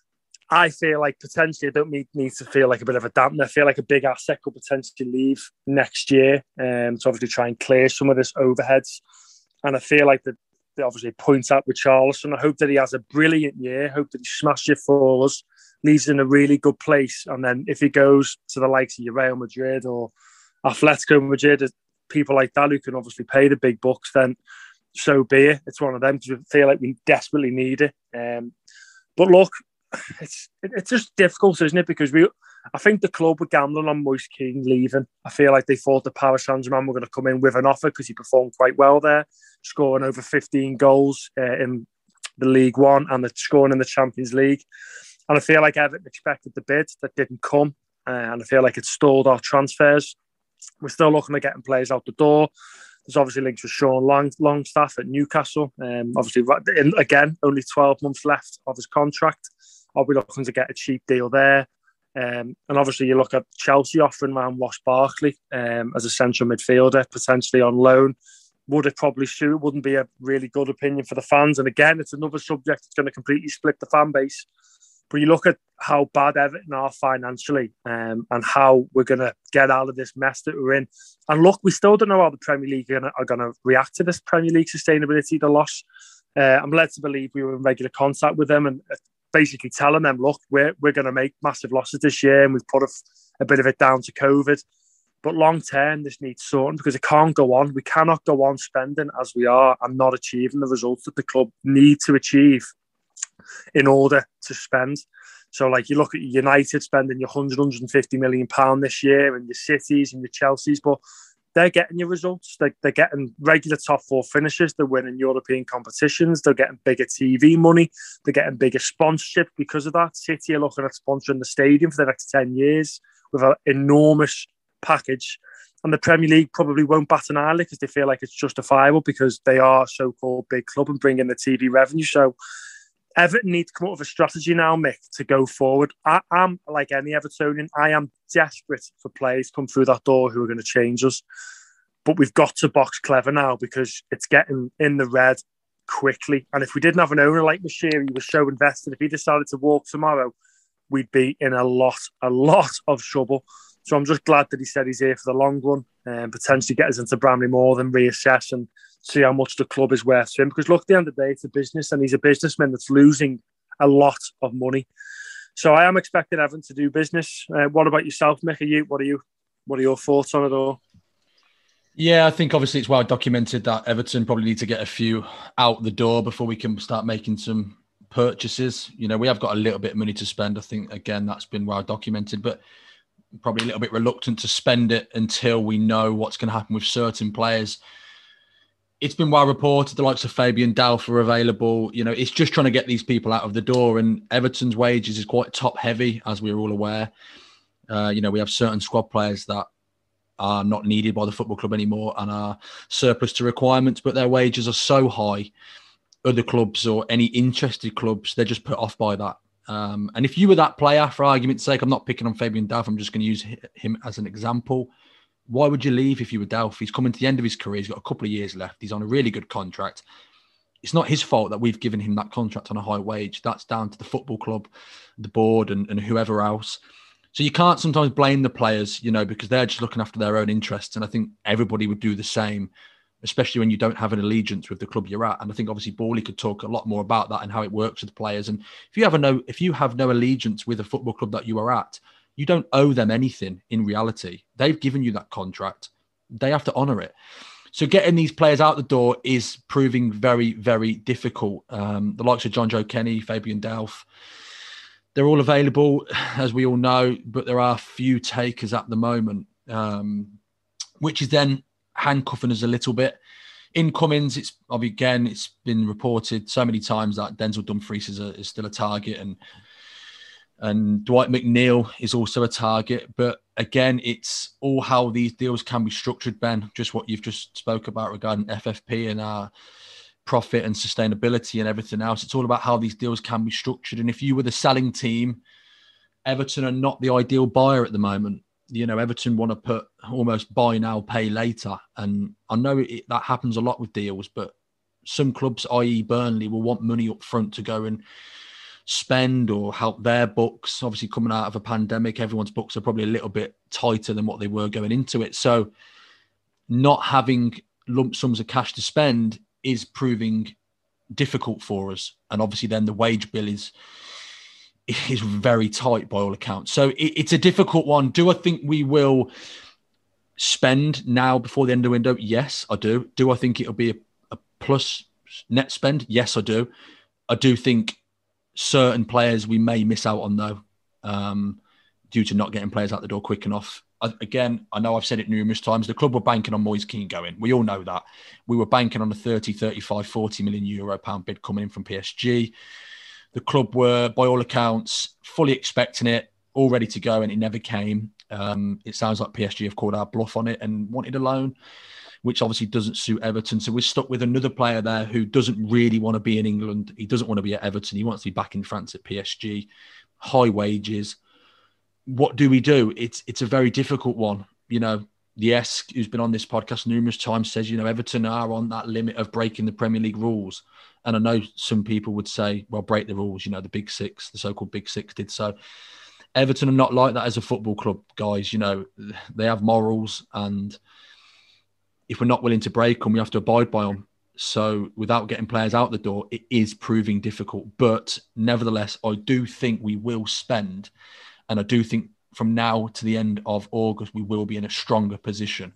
[SPEAKER 5] I feel like potentially I don't need, need to feel like a bit of a dampener. I feel like a big asset could potentially leave next year um, to obviously try and clear some of this overheads. And I feel like that they obviously point out with Charleston. I hope that he has a brilliant year. I hope that he smashes it for us, leaves in a really good place. And then if he goes to the likes of your Real Madrid or Atletico Madrid, people like that who can obviously pay the big bucks, then so be it. It's one of them because we feel like we desperately need it. Um, but look, it's it's just difficult, isn't it? Because we, I think the club were gambling on Moise Kean leaving. I feel like they thought the Paris Saint-Germain were going to come in with an offer because he performed quite well there, scoring over fifteen goals uh, in the League One and the scoring in the Champions League. And I feel like Everton expected the bid that didn't come. Uh, and I feel like it stalled our transfers. We're still looking at getting players out the door. There's obviously links with Sean Long, Longstaff at Newcastle. Um, obviously, again, only twelve months left of his contract. I'll be looking to get a cheap deal there. Um, and obviously, you look at Chelsea offering around Ross Barkley um, as a central midfielder, potentially on loan. Would it probably suit? It wouldn't be a really good opinion for the fans. And again, it's another subject that's going to completely split the fan base. But you look at how bad Everton are financially um, and how we're going to get out of this mess that we're in. And look, we still don't know how the Premier League are going to react to this Premier League sustainability, the loss. Uh, I'm led to believe we were in regular contact with them and basically telling them, look, we're, we're going to make massive losses this year and we've put a, a bit of it down to COVID. But long term, this needs sorting because it can't go on. We cannot go on spending as we are and not achieving the results that the club need to achieve in order to spend. So, like, you look at United spending your one hundred, one hundred fifty million pounds this year, and your Cities and your Chelseas, but they're getting your results. They're, they're getting regular top four finishes. They're winning European competitions. They're getting bigger T V money. They're getting bigger sponsorship because of that. City are looking at sponsoring the stadium for the next ten years with an enormous package. And the Premier League probably won't bat an eyelid because they feel like it's justifiable because they are a so-called big club and bring in the T V revenue. So Everton need to come up with a strategy now, Mick, to go forward. I am, like any Evertonian, I am desperate for players to come through that door who are going to change us. But we've got to box clever now because it's getting in the red quickly. And if we didn't have an owner like Moshiri, he was so invested, if he decided to walk tomorrow, we'd be in a lot, a lot of trouble. So I'm just glad that he said he's here for the long run and potentially get us into Bramley-Moore, then reassess and see how much the club is worth to him. Because look, at the end of the day, it's a business and he's a businessman that's losing a lot of money. So I am expecting Everton to do business. Uh, what about yourself, Mick? Are you, what are you, what are your thoughts on it all?
[SPEAKER 2] Yeah, I think obviously it's well documented that Everton probably need to get a few out the door before we can start making some purchases. You know, we have got a little bit of money to spend. I think, again, that's been well documented, but probably a little bit reluctant to spend it until we know what's going to happen with certain players. It's been well reported the likes of Fabian Delph are available. You know, it's just trying to get these people out of the door, and Everton's wages is quite top heavy, as we're all aware. Uh, you know, we have certain squad players that are not needed by the football club anymore and are surplus to requirements, but their wages are so high. Other clubs or any interested clubs, they're just put off by that. Um, and if you were that player, for argument's sake, I'm not picking on Fabian Delph, I'm just going to use him as an example. Why would you leave if you were Delph? He's coming to the end of his career. He's got a couple of years left. He's on a really good contract. It's not his fault that we've given him that contract on a high wage. That's down to the football club, the board, and, and whoever else. So you can't sometimes blame the players, you know, because they're just looking after their own interests. And I think everybody would do the same, especially when you don't have an allegiance with the club you're at. And I think obviously Bawley could talk a lot more about that and how it works with players. And if you have a no, if you have no allegiance with a football club that you are at, you don't owe them anything in reality. They've given you that contract. They have to honour it. So getting these players out the door is proving very, very difficult. Um, the likes of John Joe Kenny, Fabian Delph, they're all available, as we all know, but there are few takers at the moment, um, which is then handcuffing us a little bit. Incomings, it's again, it's been reported so many times that Denzel Dumfries is, a, is still a target, and and Dwight McNeil is also a target. But again, it's all how these deals can be structured, Ben. Just what you've just spoke about regarding F F P and our profit and sustainability and everything else. It's all about how these deals can be structured. And if you were the selling team, Everton are not the ideal buyer at the moment. You know, Everton want to put almost buy now, pay later. And I know it, that happens a lot with deals, but some clubs, that is. Burnley, will want money up front to go and spend or help their books. Obviously, coming out of a pandemic, everyone's books are probably a little bit tighter than what they were going into it. So not having lump sums of cash to spend is proving difficult for us. And obviously then the wage bill is is very tight by all accounts. So it, it's a difficult one. Do I think we will spend now before the end of the window? Yes, I do. Do I think it'll be a, a plus net spend? Yes, I do. I do think certain players we may miss out on, though, um, due to not getting players out the door quick enough. I, again, I know I've said it numerous times. The club were banking on Moise Kean going. We all know that. We were banking on a thirty, thirty-five, forty million euro pound bid coming in from P S G. The club were, by all accounts, fully expecting it, all ready to go, and it never came. Um, it sounds like P S G have called our bluff on it and wanted a loan, which obviously doesn't suit Everton. So we're stuck with another player there who doesn't really want to be in England. He doesn't want to be at Everton. He wants to be back in France at P S G. High wages. What do we do? It's it's a very difficult one. You know, the Esk, who's been on this podcast numerous times, says, you know, Everton are on that limit of breaking the Premier League rules. And I know some people would say, well, break the rules. You know, the Big Six, the so-called Big Six did so. Everton are not like that as a football club, guys. You know, they have morals, and if we're not willing to break them, we have to abide by them. So without getting players out the door, it is proving difficult. But nevertheless, I do think we will spend, and I do think from now to the end of August, we will be in a stronger position.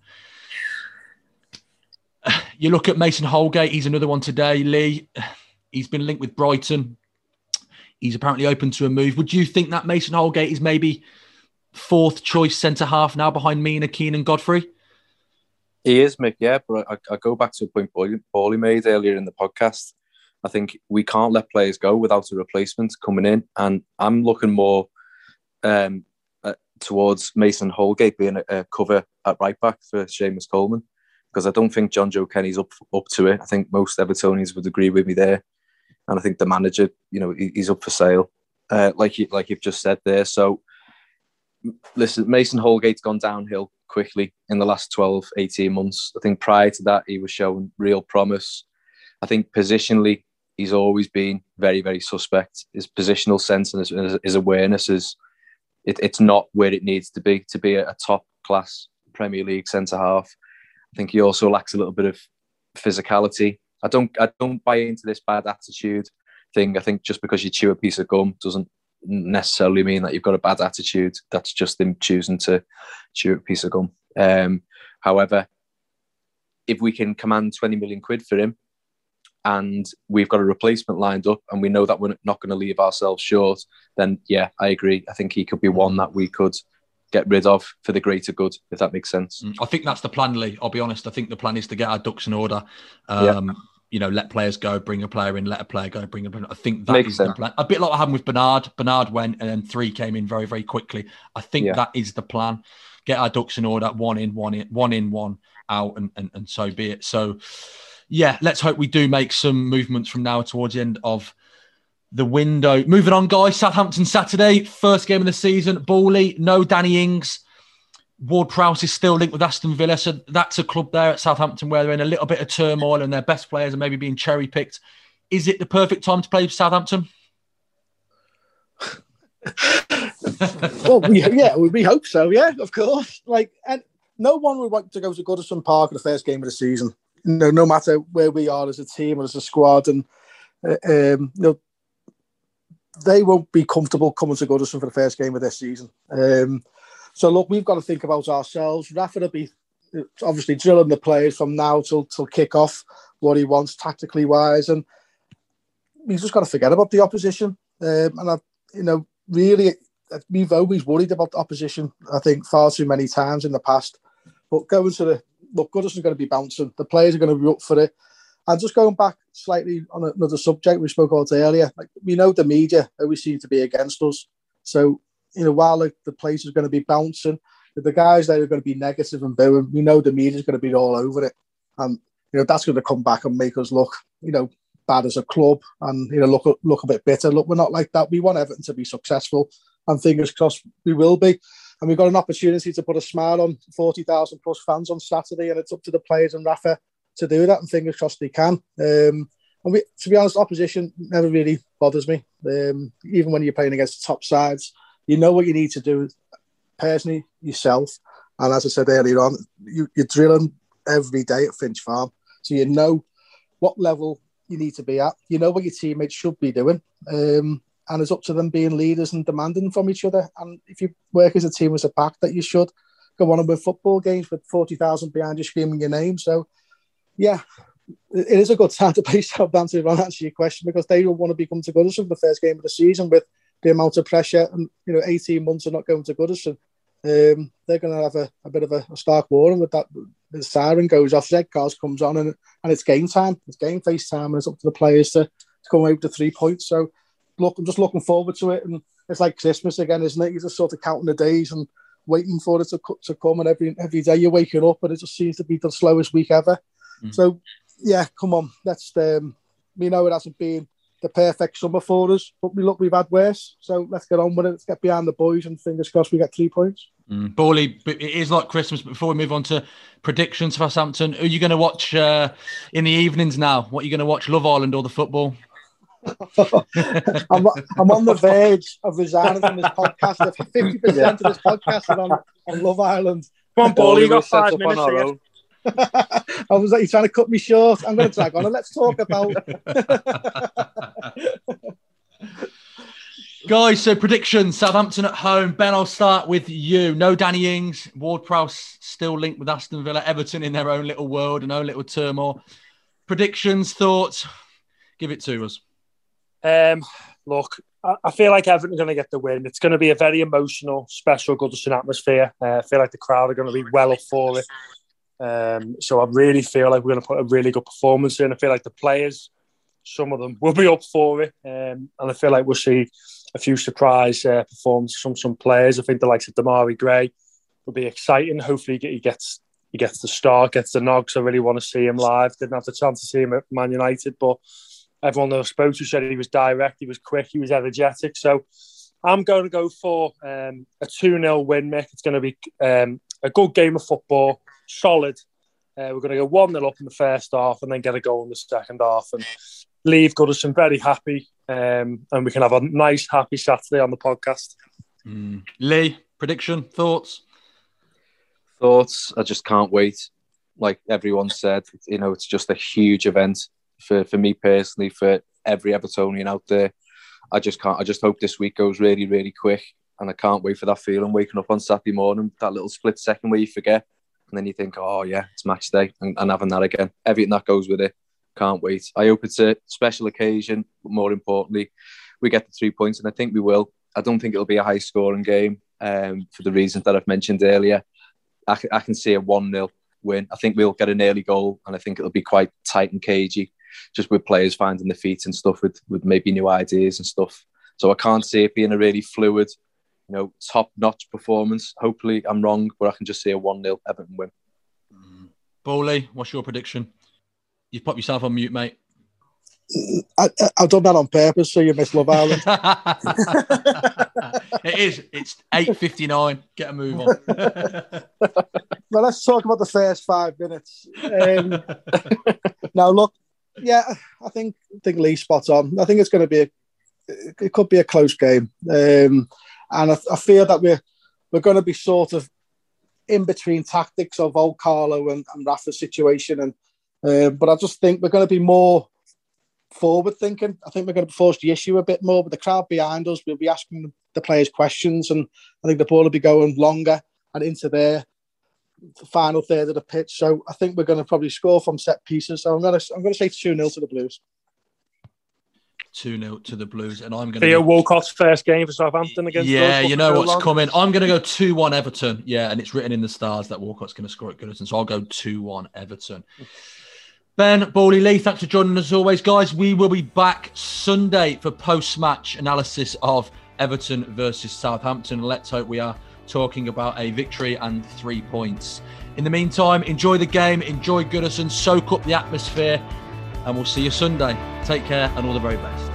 [SPEAKER 2] You look at Mason Holgate, he's another one today, Lee. He's been linked with Brighton. He's apparently open to a move. Would you think that Mason Holgate is maybe fourth choice centre-half now behind Mina, Keane and Godfrey?
[SPEAKER 3] He is, Mick, yeah, but I, I go back to a point Paulie made earlier in the podcast. I think we can't let players go without a replacement coming in, and I'm looking more um, uh, towards Mason Holgate being a, a cover at right-back for Seamus Coleman, because I don't think John Joe Kenny's up, up to it. I think most Evertonians would agree with me there. And I think the manager, you know, he's up for sale, uh, like you, like you've just said there. So, listen, Mason Holgate's gone downhill quickly in the last twelve, eighteen months. I think prior to that, he was showing real promise. I think positionally, he's always been very, very suspect. His positional sense and his, his awareness is, it, it's not where it needs to be to be a, a top-class Premier League centre-half. I think he also lacks a little bit of physicality. I don't I don't buy into this bad attitude thing. I think just because you chew a piece of gum doesn't necessarily mean that you've got a bad attitude. That's just him choosing to chew a piece of gum. Um, however, if we can command twenty million quid for him and we've got a replacement lined up and we know that we're not going to leave ourselves short, then yeah, I agree. I think he could be one that we could get rid of for the greater good, if that makes sense.
[SPEAKER 2] I think that's the plan, Lee. I'll be honest. I think the plan is to get our ducks in order. Um, yeah. You know, let players go, bring a player in, let a player go, bring a player in. I think that makes is sense. The plan. A bit like what happened with Bernard. Bernard went and then three came in very, very quickly. I think yeah. that is the plan. Get our ducks in order, one in, one in, one in, one out, and, and, and so be it. So, yeah, let's hope we do make some movements from now towards the end of the window. Moving on, guys. Southampton Saturday, first game of the season. Bawley, no Danny Ings. Ward-Prowse is still linked with Aston Villa. So that's a club there at Southampton where they're in a little bit of turmoil and their best players are maybe being cherry-picked. Is it the perfect time to play Southampton?
[SPEAKER 4] Well, we, yeah, we hope so, yeah, of course. Like, and no one would want to go to Goodison Park at the first game of the season. You know, no matter where we are as a team or as a squad. And, uh, um, you know, they won't be comfortable coming to Goodison for the first game of this season. Um, so, look, we've got to think about ourselves. Rafa will be obviously drilling the players from now till till kick off what he wants tactically wise, and we've just got to forget about the opposition. Um, and I, you know, really, we've always worried about the opposition. I think far too many times in the past. But going to the look, Goodison's going to be bouncing. The players are going to be up for it. And just going back slightly on another subject we spoke about earlier, like we know the media always seem to be against us. So, you know, while like, the place is going to be bouncing, the guys that are going to be negative and booing, we know the media is going to be all over it. And, you know, that's going to come back and make us look, you know, bad as a club and, you know, look, look a bit bitter. Look, we're not like that. We want Everton to be successful and fingers crossed we will be. And we've got an opportunity to put a smile on forty thousand plus fans on Saturday, and it's up to the players and Rafa to do that, and fingers crossed they can. Um, and we, to be honest, opposition never really bothers me. Um, even when you're playing against the top sides, you know what you need to do personally yourself. And as I said earlier on, you, you're drilling every day at Finch Farm, so you know what level you need to be at. You know what your teammates should be doing. Um, and it's up to them being leaders and demanding from each other. And if you work as a team as a pack, that you should, go on and win football games with forty thousand behind you screaming your name. So, yeah, it is a good time to play Southampton, to answer your question, because they don't want to become to Goodison for the first game of the season with the amount of pressure and, you know, eighteen months of not going to Goodison. Um, they're going to have a, a bit of a, a stark warning with that. The siren goes off, Z Cars comes on, and, and it's game time. It's game face time, and it's up to the players to, to come away with the three points. So, look, I'm just looking forward to it. And it's like Christmas again, isn't it? You're just sort of counting the days and waiting for it to, to come. And every every day you're waking up, and it just seems to be the slowest week ever. Mm. So, yeah, come on. That's um, we know it hasn't been the perfect summer for us, but we look, we've had worse. So let's get on with it. Let's get behind the boys, and fingers crossed we get three points.
[SPEAKER 2] Mm. Bawley, it is like Christmas. But before we move on to predictions for Southampton, who are you going to watch uh, in the evenings now? What are you going to watch, Love Island or the football?
[SPEAKER 4] I'm, I'm on the verge of resigning from this podcast. If fifty percent yeah. of this podcast is on, on Love Island.
[SPEAKER 5] Come on, Bawley, you got five minutes here.
[SPEAKER 4] I was like, you're trying to cut me short. I'm going to drag on and let's talk about.
[SPEAKER 2] Guys, so predictions. Southampton at home. Ben, I'll start with you. No Danny Ings. Ward-Prowse still linked with Aston Villa. Everton in their own little world and own little turmoil. Predictions, thoughts? Give it to us.
[SPEAKER 5] Um, look, I feel like Everton are going to get the win. It's going to be a very emotional, special Goodison atmosphere. Uh, I feel like the crowd are going to be well up for it. Um, so I really feel like we're going to put a really good performance in. I feel like the players, some of them, will be up for it. Um, and I feel like we'll see a few surprise uh, performances from some players. I think the likes of Damari Gray will be exciting. Hopefully he gets he gets the start, gets the nod, because I really want to see him live. Didn't have the chance to see him at Man United, but everyone that I spoke to said he was direct, he was quick, he was energetic. So I'm going to go for um, a two nil win, Mick. It's going to be um, a good game of football. Solid. Uh, we're going to go one nil up in the first half and then get a goal in the second half and leave Goodison very happy. Um, and we can have a nice, happy Saturday on the podcast.
[SPEAKER 2] Mm. Lee, prediction, thoughts?
[SPEAKER 3] Thoughts? I just can't wait. Like everyone said, you know, it's just a huge event for, for me personally, for every Evertonian out there. I just can't. I just hope this week goes really, really quick. And I can't wait for that feeling waking up on Saturday morning, that little split second where you forget. And then you think, oh, yeah, it's match day, and, and having that again. Everything that goes with it. Can't wait. I hope it's a special occasion, but more importantly, we get the three points, and I think we will. I don't think it'll be a high-scoring game um, for the reasons that I've mentioned earlier. I, I can see a one nil win. I think we'll get an early goal, and I think it'll be quite tight and cagey, just with players finding their feet and stuff, with, with maybe new ideas and stuff. So I can't see it being a really fluid, you know, top-notch performance. Hopefully I'm wrong, but I can just see a one nil Everton win.
[SPEAKER 2] Mm. Bawley, what's your prediction? You've popped yourself on mute, mate.
[SPEAKER 4] I, I've done that on purpose, so you miss Love Island.
[SPEAKER 2] It is. It's eight fifty-nine. Get a move on.
[SPEAKER 4] Well, let's talk about the first five minutes. Um, now, look, yeah, I think I think Lee's spot on. I think it's going to be a, it could be a close game. Um, And I, I feel that we're we're going to be sort of in between tactics of old Carlo and, and Rafa's situation, and uh, but I just think we're going to be more forward thinking. I think we're going to force the issue a bit more. With the crowd behind us, we'll be asking the players questions, and I think the ball will be going longer and into their final third of the pitch. So I think we're going to probably score from set pieces. So I'm going to I'm going to say two nil to the Blues.
[SPEAKER 2] two nil to the Blues, and I'm going to
[SPEAKER 5] Theo Walcott's first game for Southampton against
[SPEAKER 2] yeah,
[SPEAKER 5] us,
[SPEAKER 2] you know what's
[SPEAKER 5] long.
[SPEAKER 2] coming. I'm going to go two one Everton. Yeah, and it's written in the stars that Walcott's going to score at Goodison, so I'll go two one Everton. Ben, Bawley, Lee, thanks for joining us as always, guys. We will be back Sunday for post-match analysis of Everton versus Southampton. Let's hope we are talking about a victory and three points. In the meantime, enjoy the game, enjoy Goodison, soak up the atmosphere, and we'll see you Sunday. Take care and all the very best.